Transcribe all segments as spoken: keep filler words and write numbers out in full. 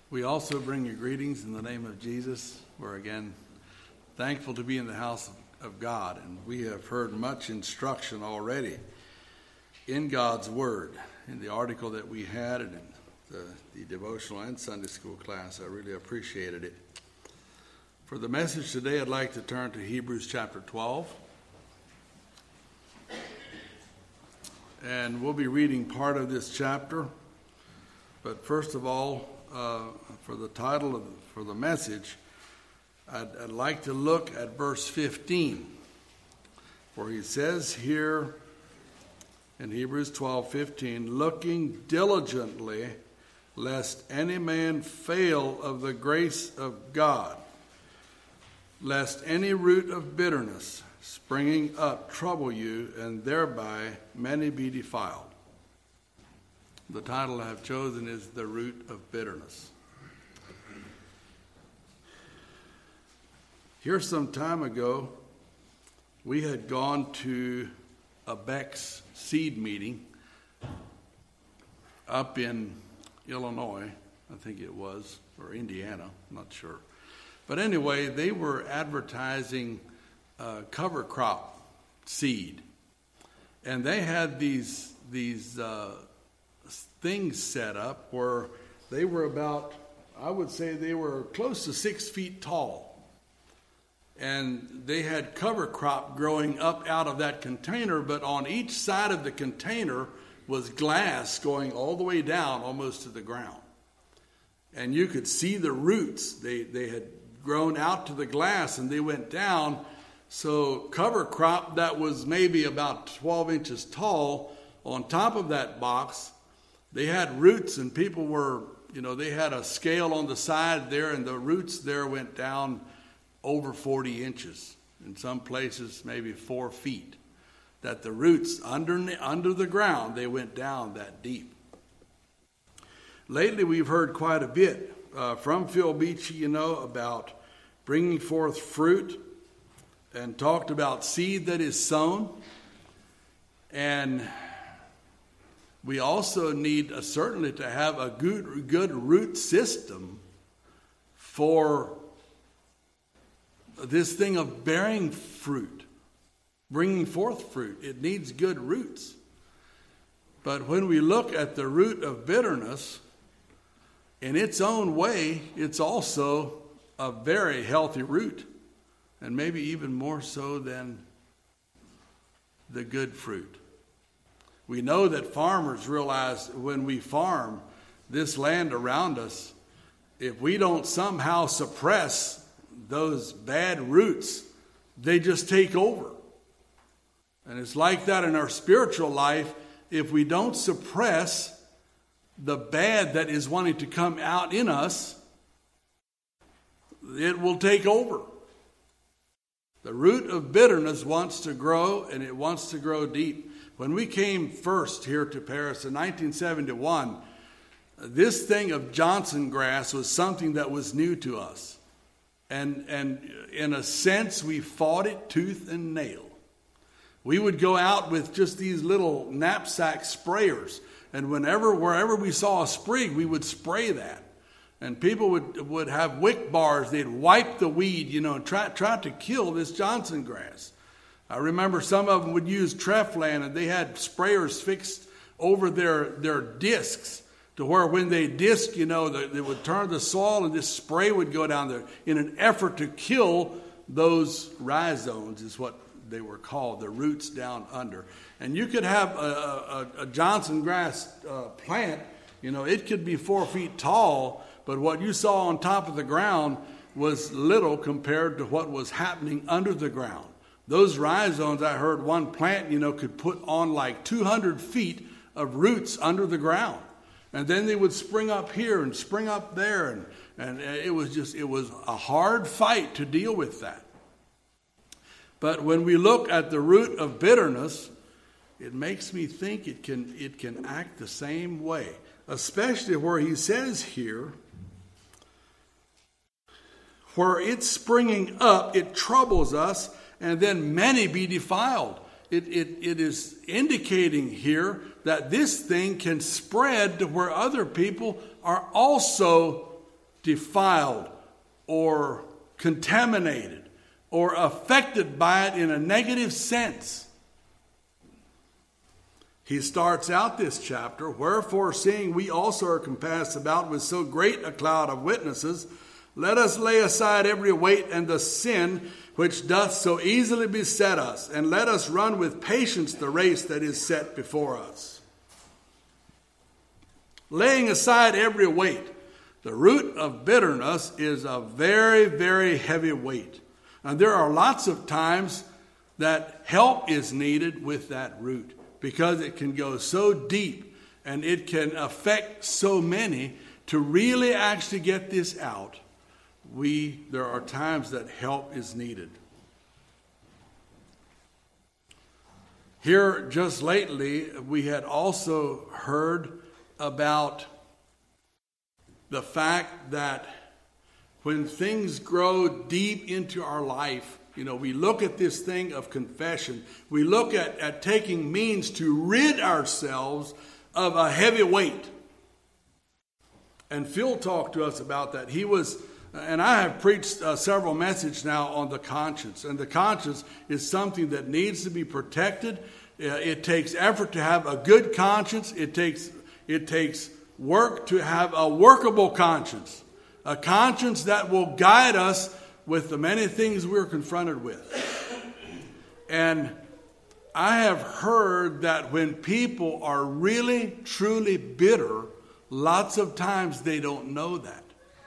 We also bring you greetings in the name of Jesus. We're again thankful to be in the house of God, and we have heard much instruction already in God's Word. In the article that we had and in the, the devotional and Sunday school class, I really appreciated it. For the message today, I'd like to turn to Hebrews chapter twelve. And we'll be reading part of this chapter. But first of all, uh, for the title of for the message, I'd, I'd like to look at verse fifteen, where he says here in Hebrews twelve fifteen, looking diligently lest any man fail of the grace of God, lest any root of bitterness springing up trouble you, and thereby many be defiled. The title I have chosen is The Root of Bitterness. Here some time ago, we had gone to a Beck's seed meeting up in Illinois, I think it was, or Indiana, I'm not sure. But anyway, they were advertising uh, cover crop seed. And they had these, these uh, things set up where they were about, I would say they were close to six feet tall. And they had cover crop growing up out of that container, but on each side of the container was glass going all the way down almost to the ground. And you could see the roots. They they had grown out to the glass and they went down. So cover crop that was maybe about twelve inches tall on top of that box, they had roots, and people were, you know, they had a scale on the side there, and the roots there went down over forty inches. In some places, maybe four feet. That the roots under, under the ground, they went down that deep. Lately, we've heard quite a bit uh, from Phil Beachy, you know, about bringing forth fruit, and talked about seed that is sown. And we also need uh, certainly to have a good, good root system for this thing of bearing fruit, bringing forth fruit. It needs good roots. But when we look at the root of bitterness, in its own way, it's also a very healthy root, and maybe even more so than the good fruit. We know that farmers realize when we farm this land around us, if we don't somehow suppress those bad roots, they just take over. And it's like that in our spiritual life. If we don't suppress the bad that is wanting to come out in us, it will take over. The root of bitterness wants to grow, and it wants to grow deep. When we came first here to Paris in nineteen seventy-one, this thing of Johnson grass was something that was new to us. And, and in a sense, we fought it tooth and nail. We would go out with just these little knapsack sprayers. And whenever, wherever we saw a sprig, we would spray that. And people would, would have wick bars. They'd wipe the weed, you know, and try, try to kill this Johnson grass. I remember some of them would use Treflan, and they had sprayers fixed over their, their discs to where when they disc, you know, they would turn the soil and this spray would go down there in an effort to kill those rhizomes, is what they were called, the roots down under. And you could have a, a, a Johnson grass uh, plant, you know, it could be four feet tall, but what you saw on top of the ground was little compared to what was happening under the ground. Those rhizomes, I heard one plant, you know, could put on like two hundred feet of roots under the ground. And then they would spring up here and spring up there. And, and it was just, it was a hard fight to deal with that. But when we look at the root of bitterness, it makes me think it can, it can act the same way. Especially where he says here, where it's springing up, it troubles us, and then many be defiled. It, it, it is indicating here that this thing can spread to where other people are also defiled or contaminated or affected by it in a negative sense. He starts out this chapter, wherefore seeing we also are compassed about with so great a cloud of witnesses, let us lay aside every weight and the sin which doth so easily beset us, and let us run with patience the race that is set before us. Laying aside every weight. The root of bitterness is a very, very heavy weight. And there are lots of times that help is needed with that root, because it can go so deep and it can affect so many. To really actually get this out, we there are times that help is needed. Here just lately, we had also heard about the fact that when things grow deep into our life, you know, we look at this thing of confession. We look at, at taking means to rid ourselves of a heavy weight. And Phil talked to us about that. He was, and I have preached uh, several messages now on the conscience. And the conscience is something that needs to be protected. Uh, it takes effort to have a good conscience. It takes, it takes work to have a workable conscience. A conscience that will guide us with the many things we're confronted with. And I have heard that when people are really, truly bitter, lots of times they don't know that.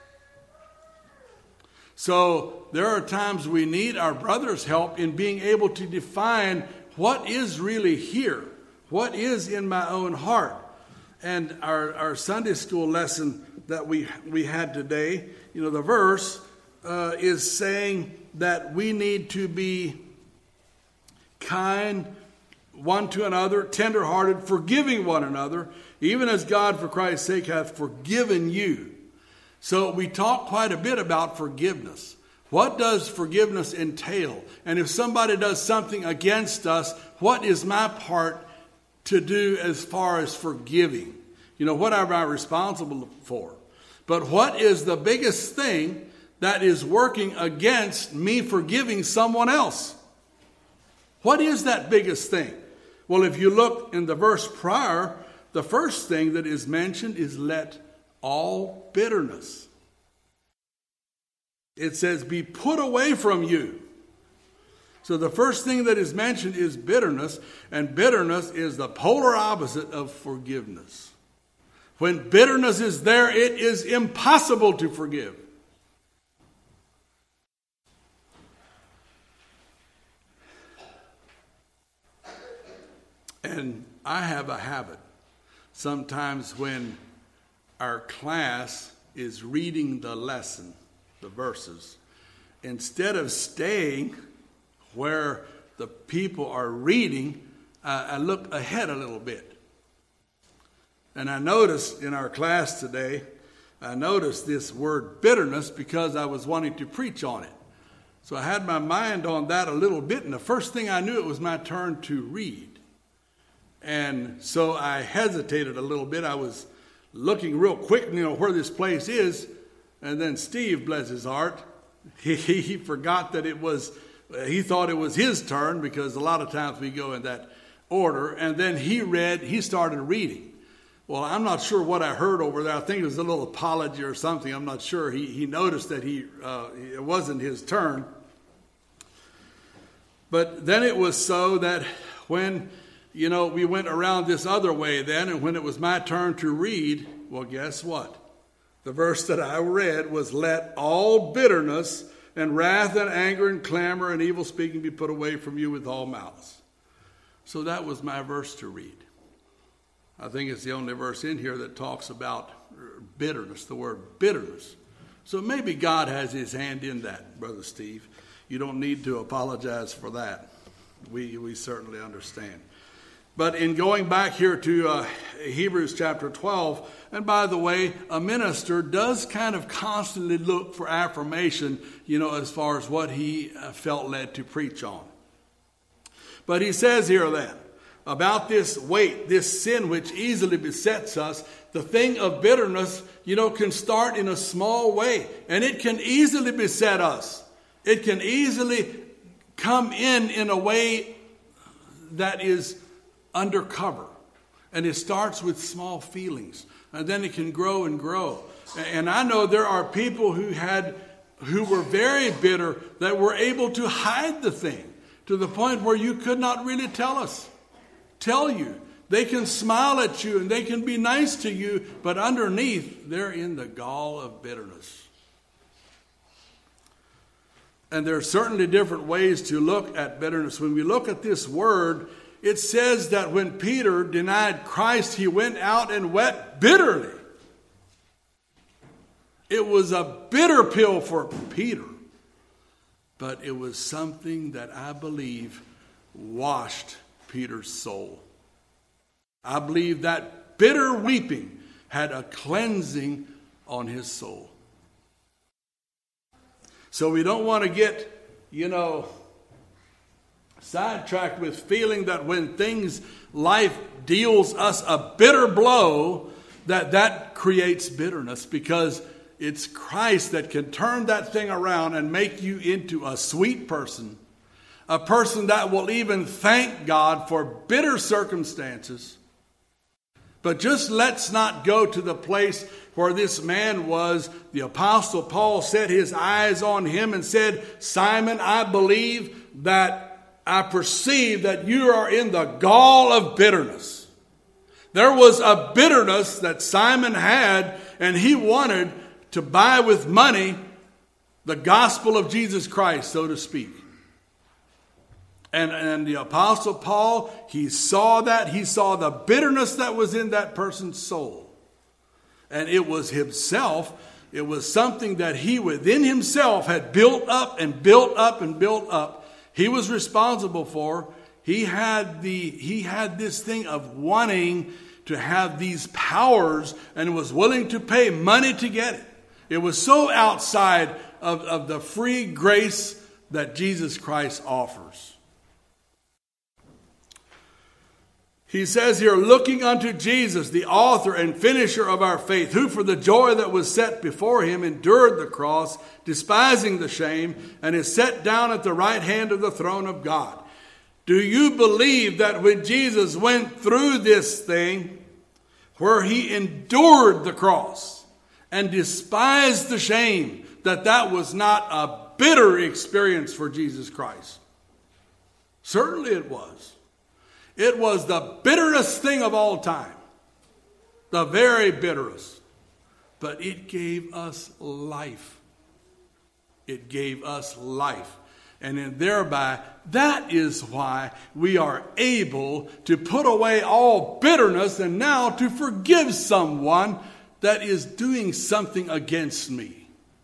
So there are times we need our brother's help in being able to define what is really here, what is in my own heart. And our, our Sunday school lesson that we we had today, you know, the verse uh, is saying that we need to be kind one to another, tenderhearted, forgiving one another, even as God for Christ's sake hath forgiven you. So we talk quite a bit about forgiveness. What does forgiveness entail? And if somebody does something against us, what is my part to do as far as forgiving? You know, what am I responsible for? But what is the biggest thing that is working against me forgiving someone else? What is that biggest thing? Well, if you look in the verse prior, the first thing that is mentioned is let all bitterness. It says, be put away from you. So the first thing that is mentioned is bitterness, and bitterness is the polar opposite of forgiveness. When bitterness is there, it is impossible to forgive. And I have a habit. Sometimes when our class is reading the lesson, the verses, instead of staying where the people are reading, uh, I look ahead a little bit. And I noticed in our class today, I noticed this word bitterness because I was wanting to preach on it. So I had my mind on that a little bit, and the first thing I knew, it was my turn to read. And so I hesitated a little bit. I was looking real quick, you know, where this place is. And then Steve, bless his heart, he, he forgot that it was, he thought it was his turn, because a lot of times we go in that order. And then he read, he started reading. Well, I'm not sure what I heard over there. I think it was a little apology or something. I'm not sure. He, he noticed that he uh, it wasn't his turn. But then it was so that when, you know, we went around this other way then, and when it was my turn to read, well, guess what? The verse that I read was, let all bitterness and wrath and anger and clamor and evil speaking be put away from you with all malice. So that was my verse to read. I think it's the only verse in here that talks about bitterness, the word bitterness. So maybe God has his hand in that, Brother Steve. You don't need to apologize for that. We we certainly understand. But in going back here to uh, Hebrews chapter twelve, and by the way, a minister does kind of constantly look for affirmation, you know, as far as what he uh, felt led to preach on. But he says here then, about this weight, this sin which easily besets us. The thing of bitterness, you know, can start in a small way, and it can easily beset us. It can easily come in in a way that is undercover. And it starts with small feelings, and then it can grow and grow. And I know there are people who had, who were very bitter, that were able to hide the thing to the point where you could not really tell us, tell you. They can smile at you and they can be nice to you, but underneath they're in the gall of bitterness. And there are certainly different ways to look at bitterness. When we look at this word, it says that when Peter denied Christ, he went out and wept bitterly. It was a bitter pill for Peter, but it was something that I believe washed Peter's soul. I believe that bitter weeping had a cleansing on his soul. So we don't want to get, you know, sidetracked with feeling that when things, life deals us a bitter blow, that that creates bitterness, because it's Christ that can turn that thing around and make you into a sweet person, a person that will even thank God for bitter circumstances. But just let's not go to the place where this man was. The Apostle Paul set his eyes on him and said, Simon, I believe that I perceive that you are in the gall of bitterness. There was a bitterness that Simon had, and he wanted to buy with money the gospel of Jesus Christ, so to speak. And, and the Apostle Paul, he saw that. He saw the bitterness that was in that person's soul. And it was himself. It was something that he within himself had built up and built up and built up. He was responsible for. He had the he had this thing of wanting to have these powers and was willing to pay money to get it. It was so outside of, of the free grace that Jesus Christ offers. He says here, looking unto Jesus, the author and finisher of our faith, who for the joy that was set before him endured the cross, despising the shame, and is set down at the right hand of the throne of God. Do you believe that when Jesus went through this thing, where he endured the cross and despised the shame, that that was not a bitter experience for Jesus Christ? Certainly it was. It was the bitterest thing of all time. The very bitterest. But it gave us life. It gave us life. And then thereby, that is why we are able to put away all bitterness and now to forgive someone that is doing something against me.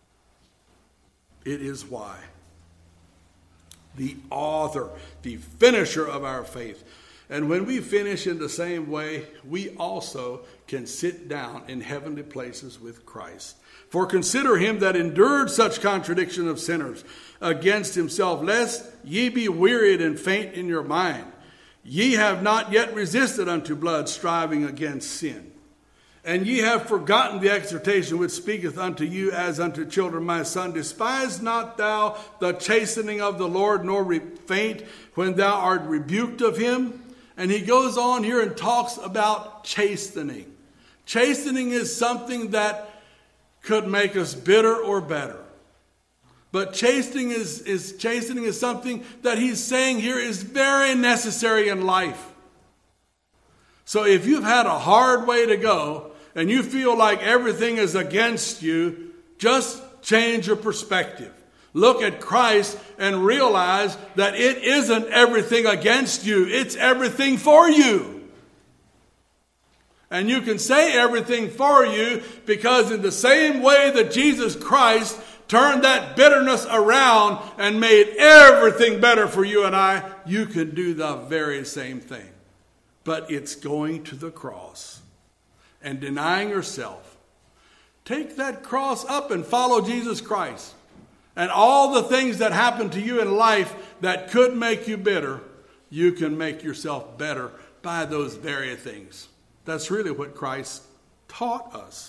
It is why. The author, the finisher of our faith. And when we finish in the same way, we also can sit down in heavenly places with Christ. For consider him that endured such contradiction of sinners against himself, lest ye be wearied and faint in your mind. Ye have not yet resisted unto blood, striving against sin. And ye have forgotten the exhortation which speaketh unto you as unto children. My son, despise not thou the chastening of the Lord, nor re- faint when thou art rebuked of him. And he goes on here and talks about chastening. Chastening is something that could make us bitter or better. But chastening is, is, chastening is something that he's saying here is very necessary in life. So if you've had a hard way to go and you feel like everything is against you, just change your perspective. Look at Christ and realize that it isn't everything against you. It's everything for you. And you can say everything for you because in the same way that Jesus Christ turned that bitterness around and made everything better for you and I, you can do the very same thing. But it's going to the cross and denying yourself. Take that cross up and follow Jesus Christ. And all the things that happen to you in life that could make you bitter, you can make yourself better by those very things. That's really what Christ taught us.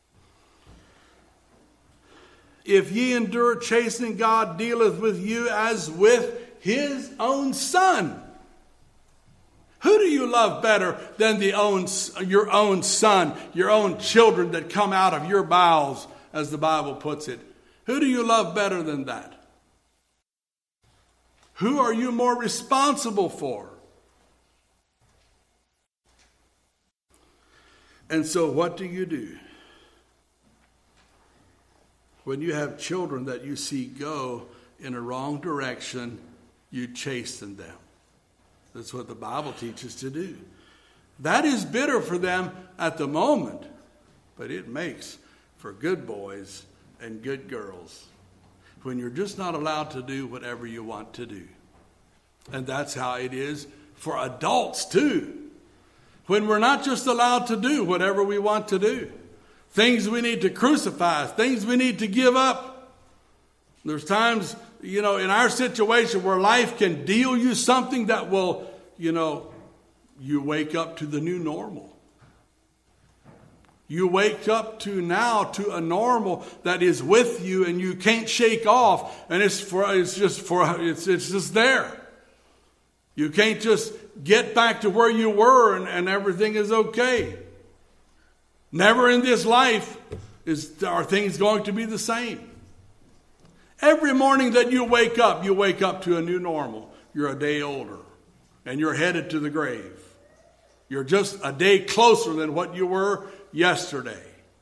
If ye endure chastening, God dealeth with you as with his own son. Who do you love better than the own, your own son, your own children that come out of your bowels, as the Bible puts it? Who do you love better than that? Who are you more responsible for? And so what do you do? When you have children that you see go in a wrong direction, you chasten them. That's what the Bible teaches to do. That is bitter for them at the moment, but it makes for good boys and good girls when you're just not allowed to do whatever you want to do. And that's how it is for adults too. When we're not just allowed to do whatever we want to do. Things we need to crucify, things we need to give up. There's times, you know, in our situation where life can deal you something that will, you know, you wake up to the new normal. You wake up to now to a normal that is with you and you can't shake off, and it's for it's just for it's it's just there. You can't just get back to where you were and, and everything is okay. Never in this life is are things going to be the same. Every morning that you wake up, you wake up to a new normal. You're a day older and you're headed to the grave. You're just a day closer than what you were yesterday.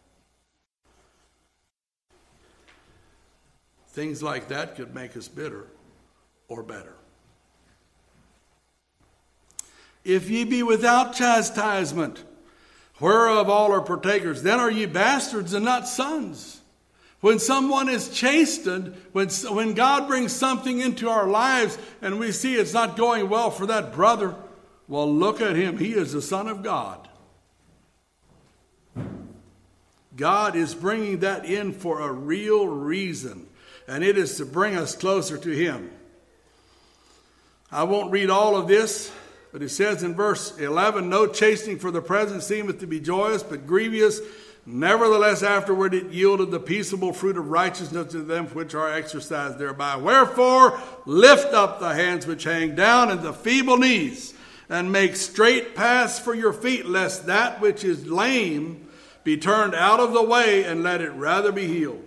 Things like that could make us bitter or better. If ye be without chastisement, whereof all are partakers, then are ye bastards and not sons. When someone is chastened, when, when God brings something into our lives and we see it's not going well for that brother, well, look at him. He is the Son of God. God is bringing that in for a real reason, and it is to bring us closer to him. I won't read all of this, but it says in verse eleven, no chastening for the present seemeth to be joyous, but grievous. Nevertheless, afterward it yielded the peaceable fruit of righteousness to them which are exercised thereby. Wherefore, lift up the hands which hang down and the feeble knees, and make straight paths for your feet, lest that which is lame be turned out of the way, and let it rather be healed.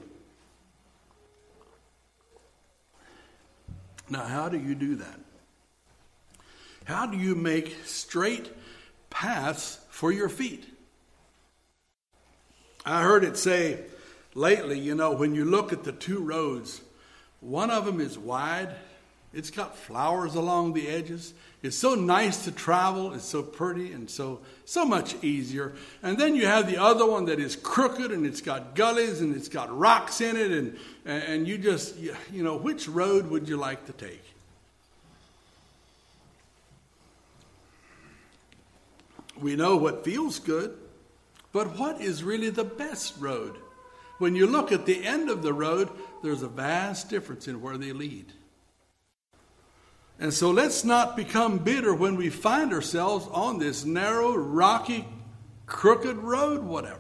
Now, how do you do that? How do you make straight paths for your feet? I heard it say lately, you know, when you look at the two roads, one of them is wide. It's got flowers along the edges. It's so nice to travel. It's so pretty and so so much easier. And then you have the other one that is crooked, and it's got gullies and it's got rocks in it. And, and you just, you know, which road would you like to take? We know what feels good, but what is really the best road? When you look at the end of the road, there's a vast difference in where they lead. And so let's not become bitter when we find ourselves on this narrow, rocky, crooked road, whatever.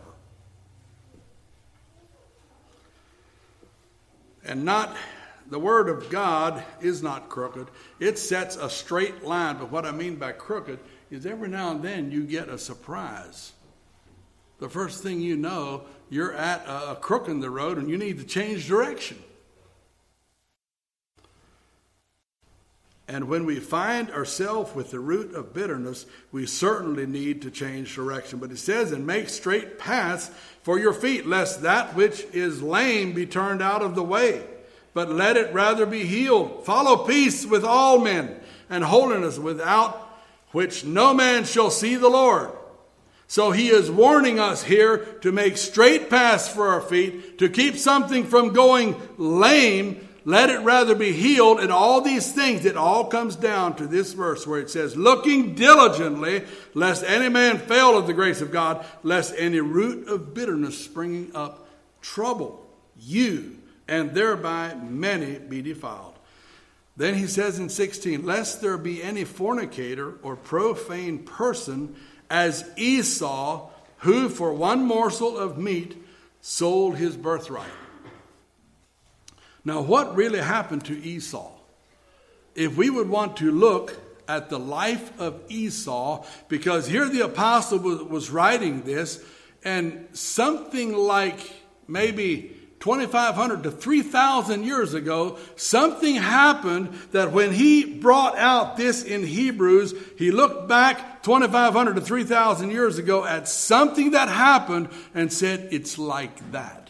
And not, the Word of God is not crooked. It sets a straight line, but what I mean by crooked is every now and then you get a surprise. The first thing you know, you're at a crook in the road and you need to change direction. And when we find ourselves with the root of bitterness, we certainly need to change direction. But it says, and make straight paths for your feet, lest that which is lame be turned out of the way, but let it rather be healed. Follow peace with all men, and holiness, without which no man shall see the Lord. So he is warning us here to make straight paths for our feet, to keep something from going lame. Let it rather be healed. And all these things, it all comes down to this verse where it says, looking diligently, lest any man fail of the grace of God, lest any root of bitterness springing up trouble you, and thereby many be defiled. Then he says in sixteen, lest there be any fornicator or profane person as Esau, who for one morsel of meat sold his birthright. Now, what really happened to Esau? If we would want to look at the life of Esau, because here the apostle was writing this, and something like maybe twenty-five hundred to three thousand years ago, something happened that when he brought out this in Hebrews, he looked back twenty-five hundred to three thousand years ago at something that happened and said, it's like that.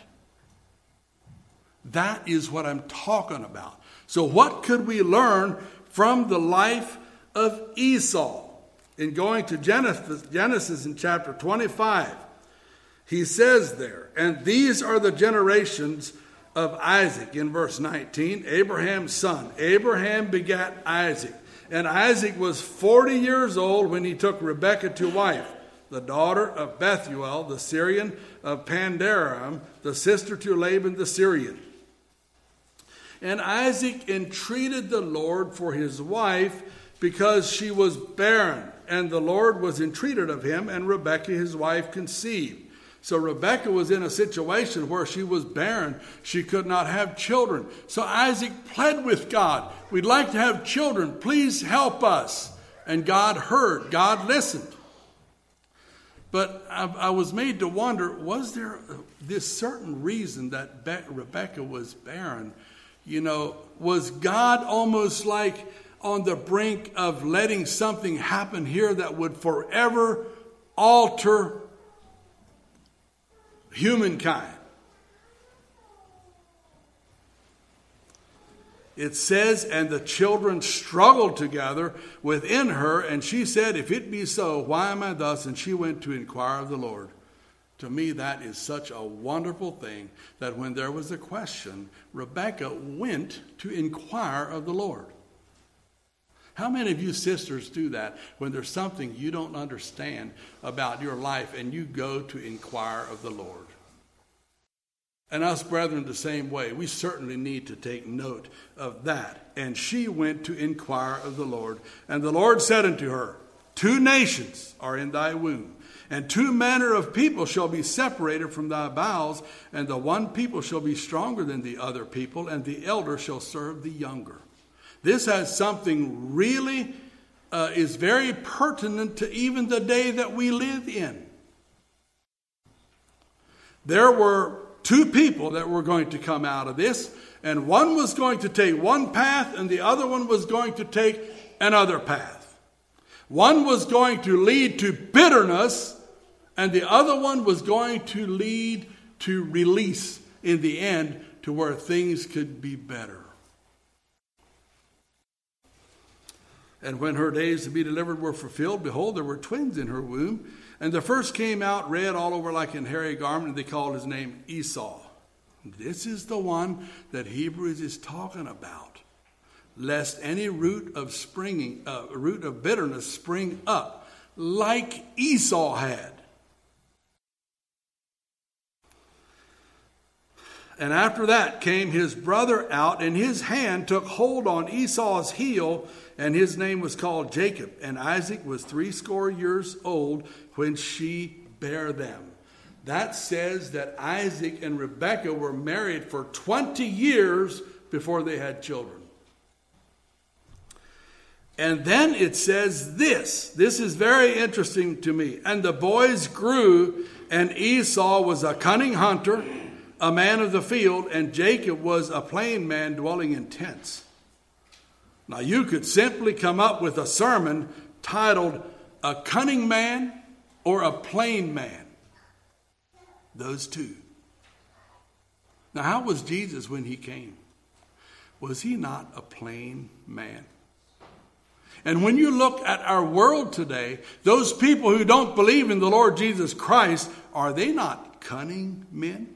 That is what I'm talking about. So what could we learn from the life of Esau? In going to Genesis, Genesis in chapter twenty-five, he says there, and these are the generations of Isaac. In verse nineteen, Abraham's son. Abraham begat Isaac. And Isaac was forty years old when he took Rebekah to wife, the daughter of Bethuel, the Syrian of Pandaram, the sister to Laban the Syrian. And Isaac entreated the Lord for his wife because she was barren. And the Lord was entreated of him, and Rebekah his wife conceived. So Rebekah was in a situation where she was barren. She could not have children. So Isaac pled with God, we'd like to have children. Please help us. And God heard. God listened. But I, I was made to wonder, was there this certain reason that Be- Rebekah was barren? You know, was God almost like on the brink of letting something happen here that would forever alter humankind? It says, and the children struggled together within her, and she said, if it be so, why am I thus? And she went to inquire of the Lord. To me, that is such a wonderful thing that when there was a question, Rebekah went to inquire of the Lord. How many of you sisters do that when there's something you don't understand about your life and you go to inquire of the Lord? And us brethren the same way. We certainly need to take note of that. And she went to inquire of the Lord. And the Lord said unto her, two nations are in thy womb, and two manner of people shall be separated from thy bowels, and the one people shall be stronger than the other people, and the elder shall serve the younger. This has something really uh, is very pertinent to even the day that we live in. There were two people that were going to come out of this, and one was going to take one path, and the other one was going to take another path. One was going to lead to bitterness, and the other one was going to lead to release in the end to where things could be better. And when her days to be delivered were fulfilled, behold, there were twins in her womb. And the first came out red all over like an hairy garment, and they called his name Esau. This is the one that Hebrews is talking about. Lest any root of springing, uh, root of bitterness spring up, like Esau had. And after that came his brother out, and his hand took hold on Esau's heel, and his name was called Jacob. And Isaac was threescore years old when she bare them. That says that Isaac and Rebekah were married for twenty years before they had children. And then it says this. This is very interesting to me. And the boys grew, and Esau was a cunning hunter, a man of the field, and Jacob was a plain man dwelling in tents. Now you could simply come up with a sermon titled, A Cunning Man or a Plain Man. Those two. Now how was Jesus when he came? Was he not a plain man? And when you look at our world today, those people who don't believe in the Lord Jesus Christ, are they not cunning men?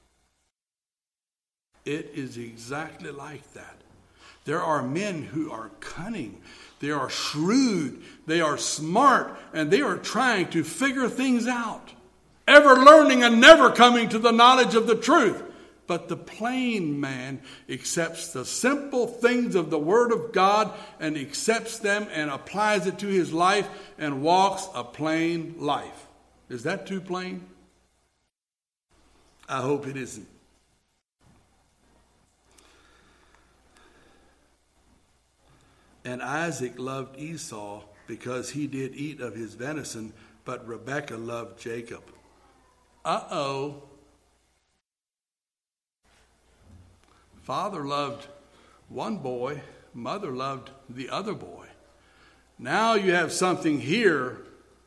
It is exactly like that. There are men who are cunning. They are shrewd. They are smart. And they are trying to figure things out. Ever learning and never coming to the knowledge of the truth. But the plain man accepts the simple things of the Word of God and accepts them and applies it to his life and walks a plain life. Is that too plain? I hope it isn't. And Isaac loved Esau because he did eat of his venison, but Rebekah loved Jacob. Uh-oh. Father loved one boy, mother loved the other boy. Now you have something here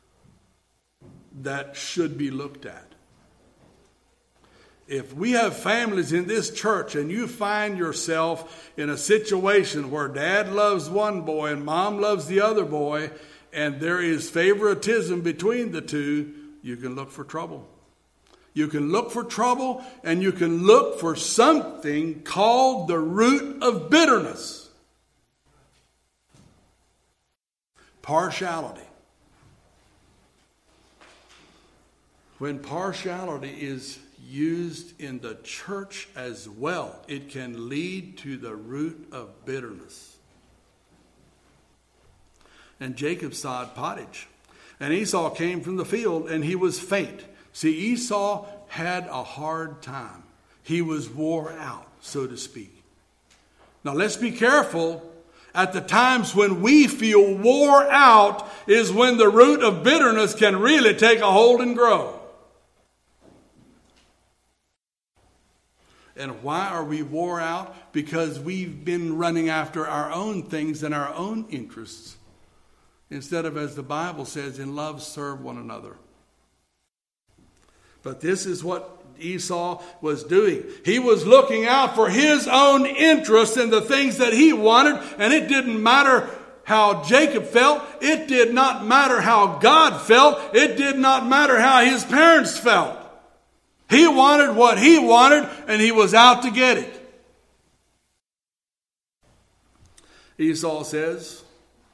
that should be looked at. If we have families in this church and you find yourself in a situation where dad loves one boy and mom loves the other boy, and there is favoritism between the two, you can look for trouble. You can look for trouble, and you can look for something called the root of bitterness. Partiality. When partiality is used in the church as well, it can lead to the root of bitterness. And Jacob sowed pottage, and Esau came from the field, and he was faint. See, Esau had a hard time. He was wore out, so to speak. Now let's be careful. At the times when we feel wore out is when the root of bitterness can really take a hold and grow. And why are we wore out? Because we've been running after our own things and our own interests, instead of, as the Bible says, in love serve one another. But this is what Esau was doing. He was looking out for his own interests and the things that he wanted, and it didn't matter how Jacob felt. It did not matter how God felt. It did not matter how his parents felt. He wanted what he wanted, and he was out to get it. Esau says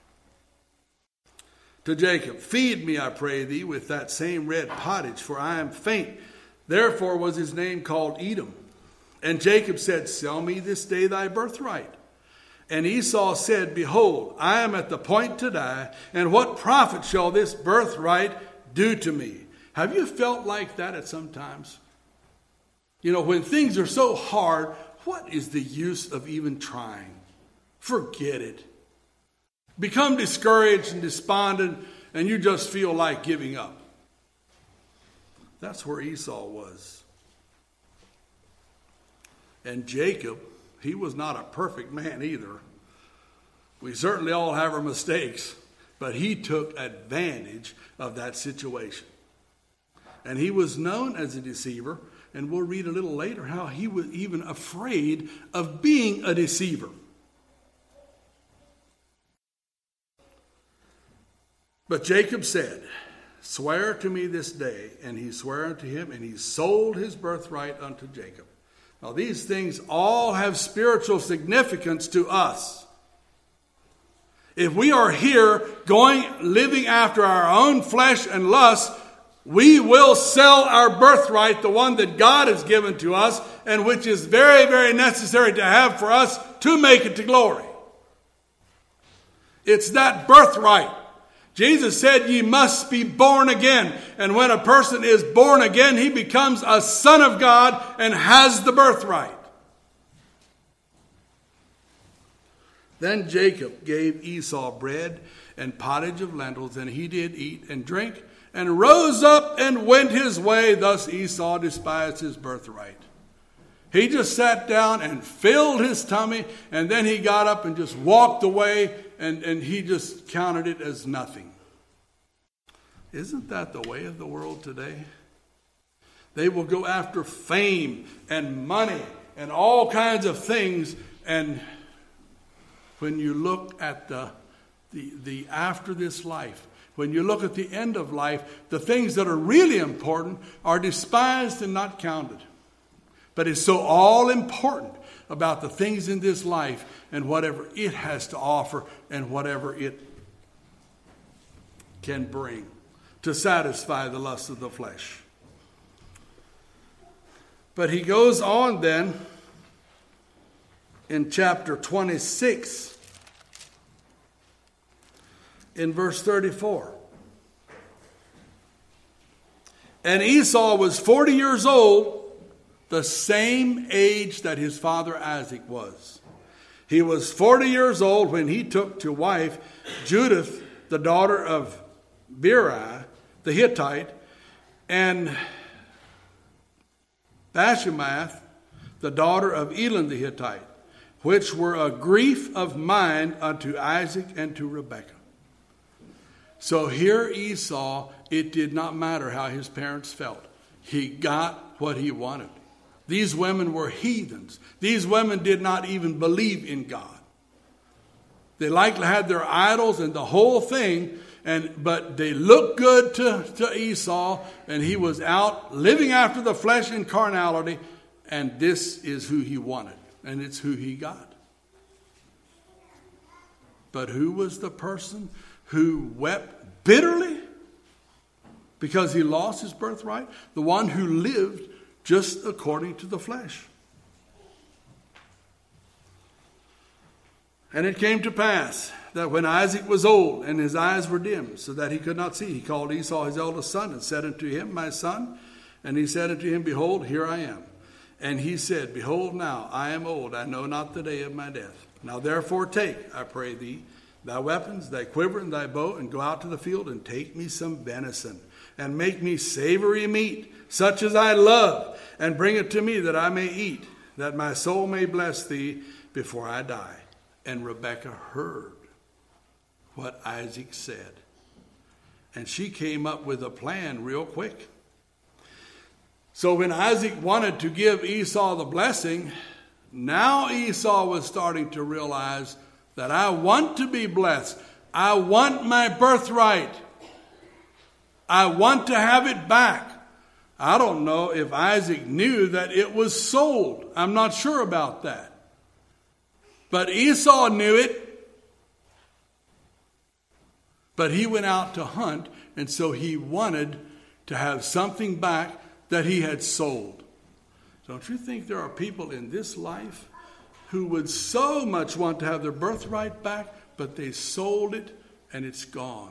to Jacob, "Feed me, I pray thee, with that same red pottage, for I am faint." Therefore was his name called Edom. And Jacob said, "Sell me this day thy birthright." And Esau said, "Behold, I am at the point to die, and what profit shall this birthright do to me?" Have you felt like that at some times? You know, when things are so hard, what is the use of even trying? Forget it. Become discouraged and despondent, and you just feel like giving up. That's where Esau was. And Jacob, he was not a perfect man either. We certainly all have our mistakes, but he took advantage of that situation. And he was known as a deceiver, and we'll read a little later how he was even afraid of being a deceiver. But Jacob said, "Swear to me this day." And he swore unto him, and he sold his birthright unto Jacob. Now these things all have spiritual significance to us. If we are here going, living after our own flesh and lust, we will sell our birthright, the one that God has given to us, and which is very, very necessary to have for us to make it to glory. It's that birthright. Jesus said, "Ye must be born again." And when a person is born again, he becomes a son of God and has the birthright. Then Jacob gave Esau bread and pottage of lentils, and he did eat and drink, and rose up and went his way. Thus Esau despised his birthright. He just sat down and filled his tummy, and then he got up and just walked away, and, and he just counted it as nothing. Isn't that the way of the world today? They will go after fame and money and all kinds of things, and when you look at the, the, the after this life, when you look at the end of life, the things that are really important are despised and not counted. But it's so all important about the things in this life and whatever it has to offer and whatever it can bring to satisfy the lust of the flesh. But he goes on then in chapter twenty-six, in verse thirty-four. And Esau was forty years old, the same age that his father Isaac was. He was forty years old when he took to wife Judith, the daughter of Beri, the Hittite, and Bashemath, the daughter of Elon the Hittite, which were a grief of mind unto Isaac and to Rebekah. So here Esau, it did not matter how his parents felt. He got what he wanted. These women were heathens. These women did not even believe in God. They likely had their idols and the whole thing, and but they looked good to, to Esau, and he was out living after the flesh and carnality, and this is who he wanted, and it's who he got. But who was the person who wept bitterly because he lost his birthright? The one who lived just according to the flesh. And it came to pass that when Isaac was old and his eyes were dim, so that he could not see, he called Esau his eldest son and said unto him, My son. And he said unto him, Behold, here I am. And he said, Behold now, I am old, I know not the day of my death. Now therefore take, I pray thee, thy weapons, thy quiver, and thy bow, and go out to the field, and take me some venison, and make me savory meat, such as I love, and bring it to me that I may eat, that my soul may bless thee before I die. And Rebekah heard what Isaac said. And she came up with a plan real quick. So when Isaac wanted to give Esau the blessing, now Esau was starting to realize that I want to be blessed. I want my birthright. I want to have it back. I don't know if Isaac knew that it was sold. I'm not sure about that. But Esau knew it. But he went out to hunt, and so he wanted to have something back that he had sold. Don't you think there are people in this life who would so much want to have their birthright back, but they sold it and it's gone?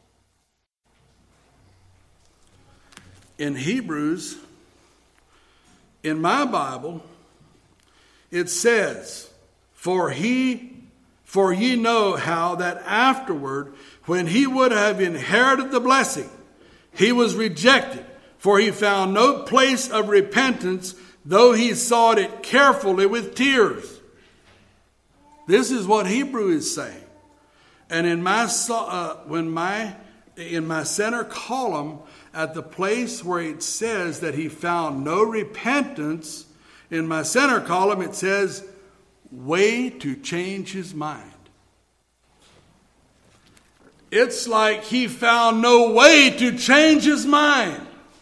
In Hebrews, in my Bible, it says, For he, for ye know how that afterward, when he would have inherited the blessing, he was rejected, for he found no place of repentance, though he sought it carefully with tears. This is what Hebrew is saying. And in my uh, when my in my center column, at the place where it says that he found no repentance, in my center column it says, way to change his mind. It's like he found no way to change his mind.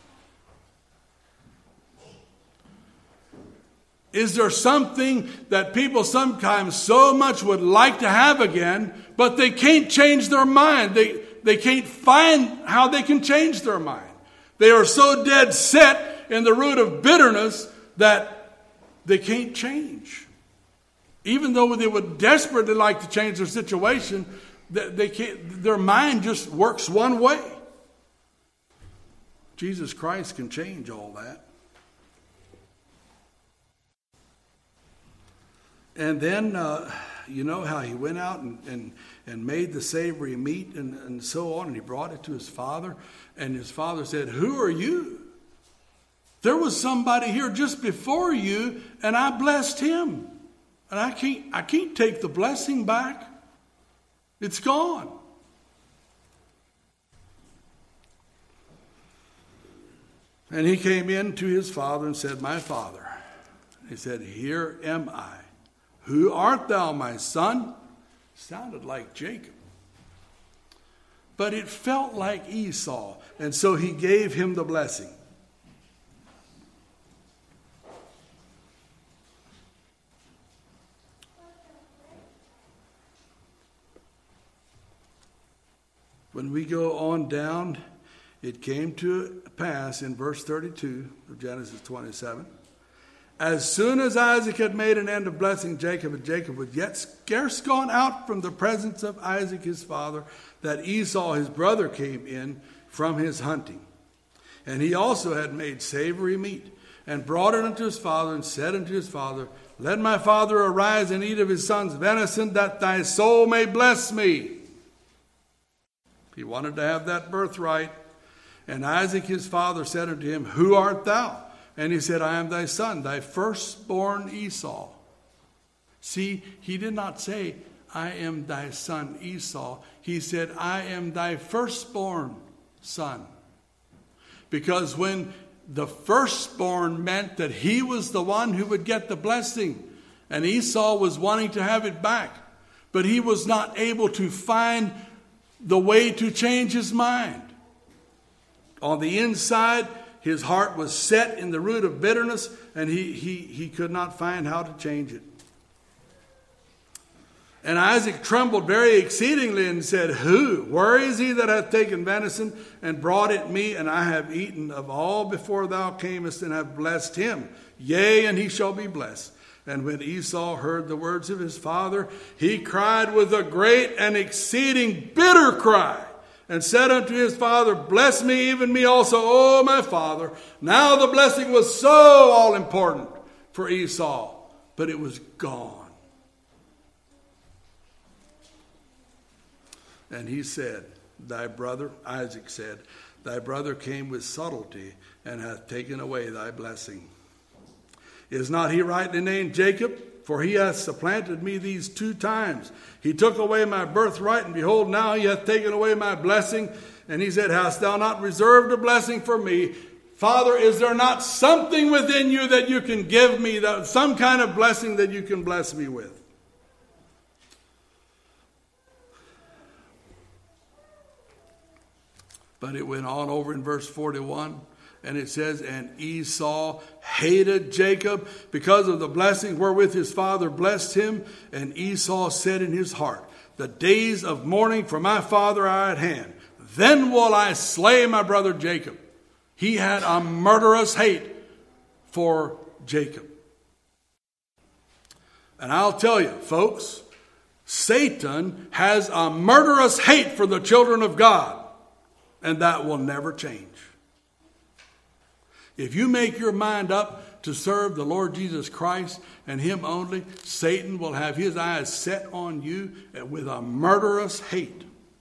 Is there something that people sometimes so much would like to have again, but they can't change their mind? They, they can't find how they can change their mind. They are so dead set in the root of bitterness that they can't change. Even though they would desperately like to change their situation, they can't, their mind just works one way. Jesus Christ can change all that. And then, uh, you know how he went out and, and, and made the savory meat and, and so on, and he brought it to his father. And his father said, Who are you? There was somebody here just before you, and I blessed him. And I can't, I can't take the blessing back. It's gone. And he came in to his father and said, My father. He said, Here am I. Who art thou, my son? Sounded like Jacob. But it felt like Esau. And so he gave him the blessing. When we go on down, it came to pass in verse thirty-two of Genesis twenty-seven, As soon as Isaac had made an end of blessing Jacob, and Jacob was yet scarce gone out from the presence of Isaac his father, that Esau his brother came in from his hunting. And he also had made savory meat, and brought it unto his father, and said unto his father, Let my father arise and eat of his son's venison, that thy soul may bless me. He wanted to have that birthright. And Isaac his father said unto him, Who art thou? And he said, I am thy son, thy firstborn Esau. See, he did not say, I am thy son Esau. He said, I am thy firstborn son. Because when the firstborn meant that he was the one who would get the blessing, and Esau was wanting to have it back, but he was not able to find the way to change his mind. On the inside, his heart was set in the root of bitterness, and he, he, he could not find how to change it. And Isaac trembled very exceedingly and said, Who? Where is he that hath taken venison and brought it me? And I have eaten of all before thou camest, and have blessed him. Yea, and he shall be blessed. And when Esau heard the words of his father, he cried with a great and exceeding bitter cry, and said unto his father, Bless me, even me also, O my father. Now the blessing was so all important for Esau, but it was gone. And he said, Thy brother, Isaac said, Thy brother came with subtlety, and hath taken away thy blessing. Is not he rightly named Jacob? For he hath supplanted me these two times. He took away my birthright, and behold, now he hath taken away my blessing. And he said, Hast thou not reserved a blessing for me? Father, is there not something within you that you can give me, that, some kind of blessing that you can bless me with? But it went on over in verse forty-one. And it says, And Esau hated Jacob because of the blessing wherewith his father blessed him. And Esau said in his heart, The days of mourning for my father are at hand. Then will I slay my brother Jacob. He had a murderous hate for Jacob. And I'll tell you, folks, Satan has a murderous hate for the children of God. And that will never change. If you make your mind up to serve the Lord Jesus Christ and him only, Satan will have his eyes set on you with a murderous hate.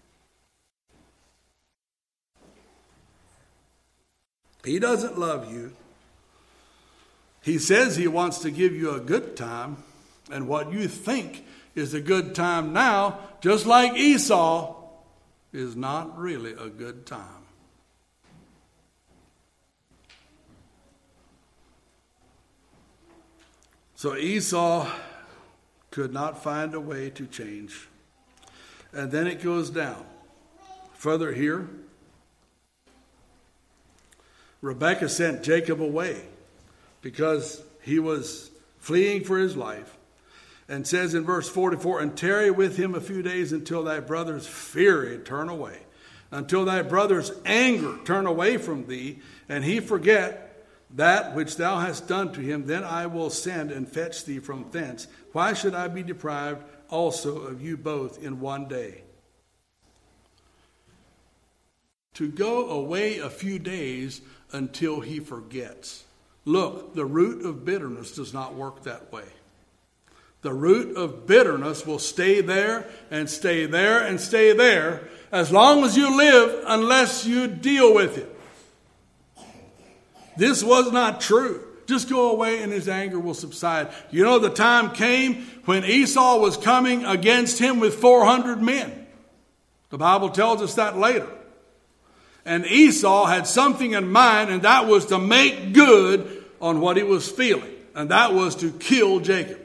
He doesn't love you. He says he wants to give you a good time, and what you think is a good time now, just like Esau, is not really a good time. So Esau could not find a way to change. And then it goes down. Further here, Rebekah sent Jacob away because he was fleeing for his life. And says in verse forty-four, And tarry with him a few days until thy brother's fury turn away, until thy brother's anger turn away from thee, and he forget that which thou hast done to him. Then I will send and fetch thee from thence. Why should I be deprived also of you both in one day? To go away a few days until he forgets. Look, the root of bitterness does not work that way. The root of bitterness will stay there and stay there and stay there as long as you live, unless you deal with it. This was not true. Just go away and his anger will subside. You know, the time came when Esau was coming against him with four hundred men. The Bible tells us that later. And Esau had something in mind, and that was to make good on what he was feeling. And that was to kill Jacob.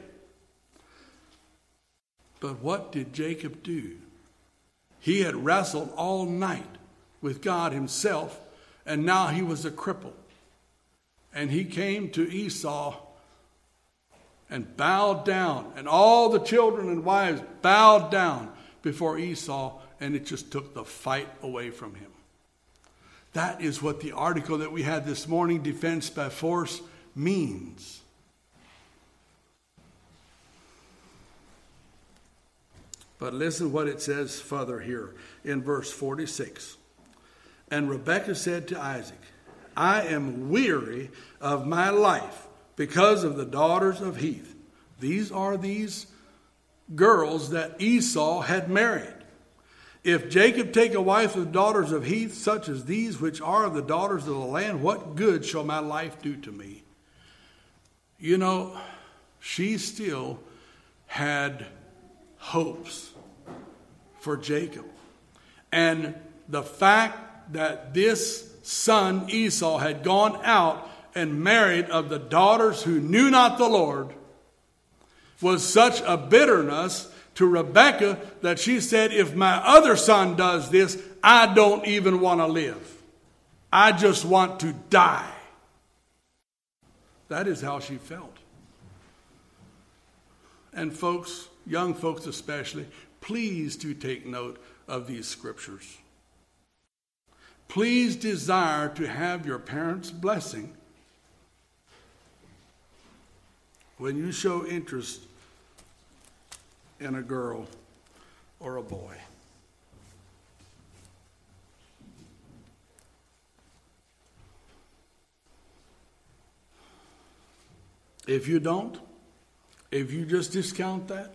But what did Jacob do? He had wrestled all night with God himself, and now he was a cripple. And he came to Esau and bowed down, and all the children and wives bowed down before Esau, and it just took the fight away from him. That is what the article that we had this morning, Defense by Force, means. But listen what it says further here in verse forty-six. And Rebekah said to Isaac, I am weary of my life because of the daughters of Heth. These are these girls that Esau had married. If Jacob take a wife of the daughters of Heth, such as these which are the daughters of the land, what good shall my life do to me? You know, she still had hopes for Jacob. And the fact that this son Esau had gone out and married of the daughters who knew not the Lord was such a bitterness to Rebekah that she said, if my other son does this, I don't even want to live. I just want to die. That is how she felt. And folks, young folks especially, please do take note of these scriptures. Please desire to have your parents' blessing when you show interest in a girl or a boy. If you don't, if you just discount that,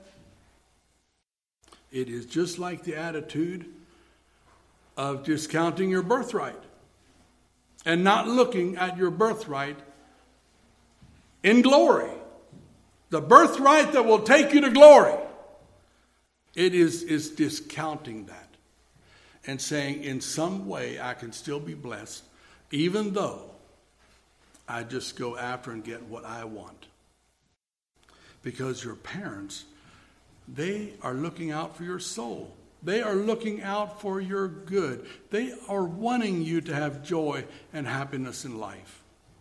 it is just like the attitude of discounting your birthright and not looking at your birthright in glory. The birthright that will take you to glory. It is, is discounting that and saying in some way I can still be blessed even though I just go after and get what I want. Because your parents, they are looking out for your soul. They are looking out for your good. They are wanting you to have joy and happiness in life.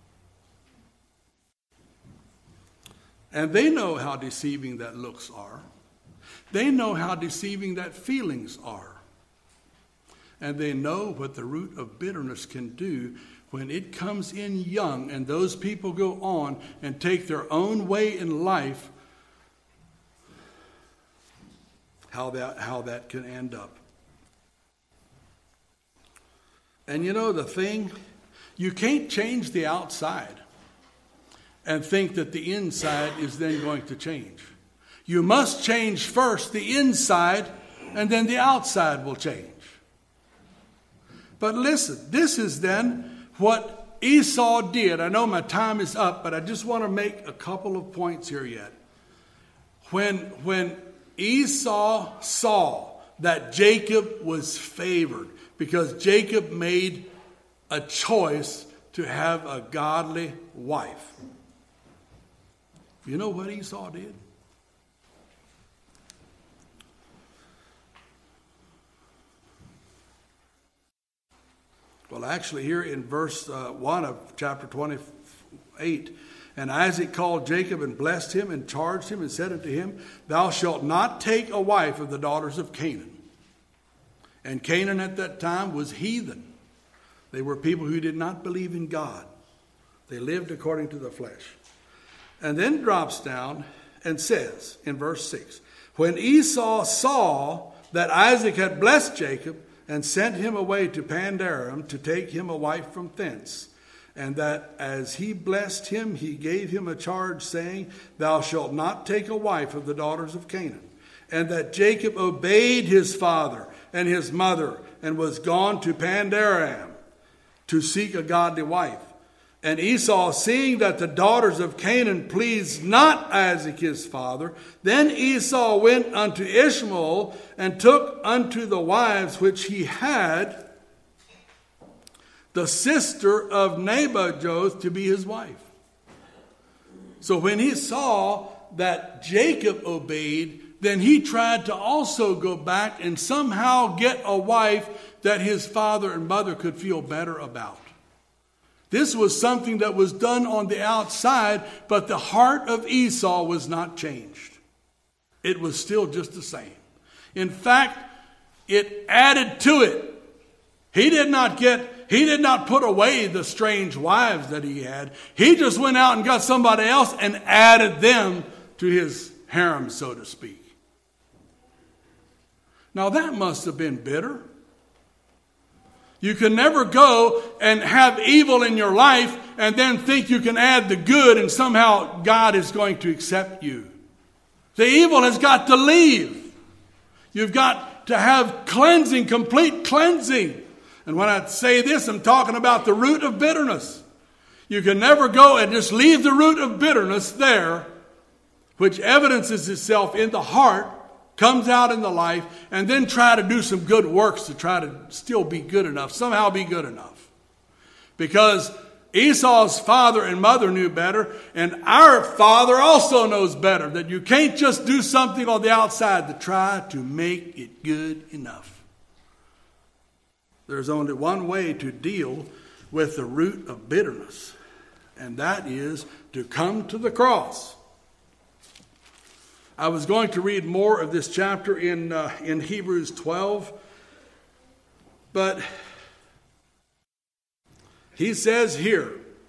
And they know how deceiving that looks are. They know how deceiving that feelings are. And they know what the root of bitterness can do when it comes in young and those people go on and take their own way in life, how that, how that can end up. And you know the thing, you can't change the outside and think that the inside is then going to change. You must change first the inside, and then the outside will change. But listen, this is then what Esau did. I know my time is up, but I just want to make a couple of points here yet. When, when Esau saw that Jacob was favored, because Jacob made a choice to have a godly wife. You know what Esau did? Well, actually, here in verse uh, one of chapter twenty-eight, and Isaac called Jacob and blessed him and charged him and said unto him, Thou shalt not take a wife of the daughters of Canaan. And Canaan at that time was heathen. They were people who did not believe in God. They lived according to the flesh. And then drops down and says in verse six, When Esau saw that Isaac had blessed Jacob and sent him away to Pandaram to take him a wife from thence, and that as he blessed him, he gave him a charge, saying, Thou shalt not take a wife of the daughters of Canaan. And that Jacob obeyed his father and his mother, and was gone to Pandaram to seek a godly wife. And Esau, seeing that the daughters of Canaan pleased not Isaac his father, then Esau went unto Ishmael and took unto the wives which he had the sister of Nebajoth to be his wife. So when he saw that Jacob obeyed, then he tried to also go back and somehow get a wife that his father and mother could feel better about. This was something that was done on the outside, but the heart of Esau was not changed. It was still just the same. In fact, it added to it. He did not get, he did not put away the strange wives that he had. He just went out and got somebody else and added them to his harem, so to speak. Now that must have been bitter. You can never go and have evil in your life and then think you can add the good and somehow God is going to accept you. The evil has got to leave. You've got to have cleansing, complete cleansing. And when I say this, I'm talking about the root of bitterness. You can never go and just leave the root of bitterness there, which evidences itself in the heart, comes out in the life, and then try to do some good works to try to still be good enough, somehow be good enough. Because Esau's father and mother knew better, and our Father also knows better, that you can't just do something on the outside to try to make it good enough. There's only one way to deal with the root of bitterness, and that is to come to the cross. I was going to read more of this chapter in uh, in Hebrews twelve, but he says here,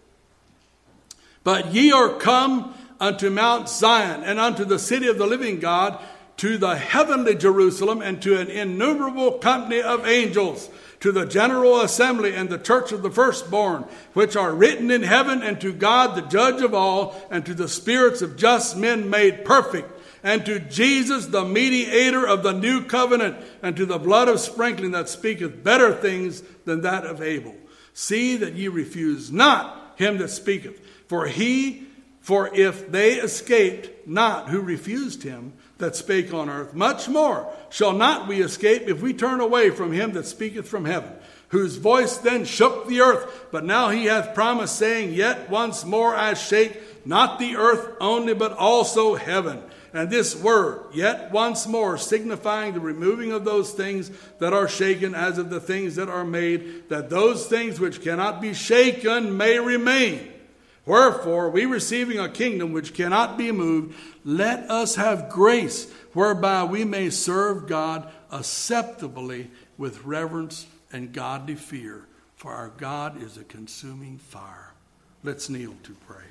"But ye are come unto Mount Zion, and unto the city of the living God, to the heavenly Jerusalem, and to an innumerable company of angels, to the general assembly and the church of the firstborn, which are written in heaven, and to God the judge of all, and to the spirits of just men made perfect, and to Jesus the mediator of the new covenant, and to the blood of sprinkling that speaketh better things than that of Abel. See that ye refuse not him that speaketh. For he, for if they escaped not who refused him that spake on earth, much more shall not we escape if we turn away from him that speaketh from heaven, whose voice then shook the earth. But now he hath promised, saying, Yet once more I shake not the earth only, but also heaven. And this word, yet once more, signifying the removing of those things that are shaken, as of the things that are made, that those things which cannot be shaken may remain. Wherefore, we receiving a kingdom which cannot be moved, let us have grace, whereby we may serve God acceptably with reverence and godly fear. For our God is a consuming fire." Let's kneel to pray.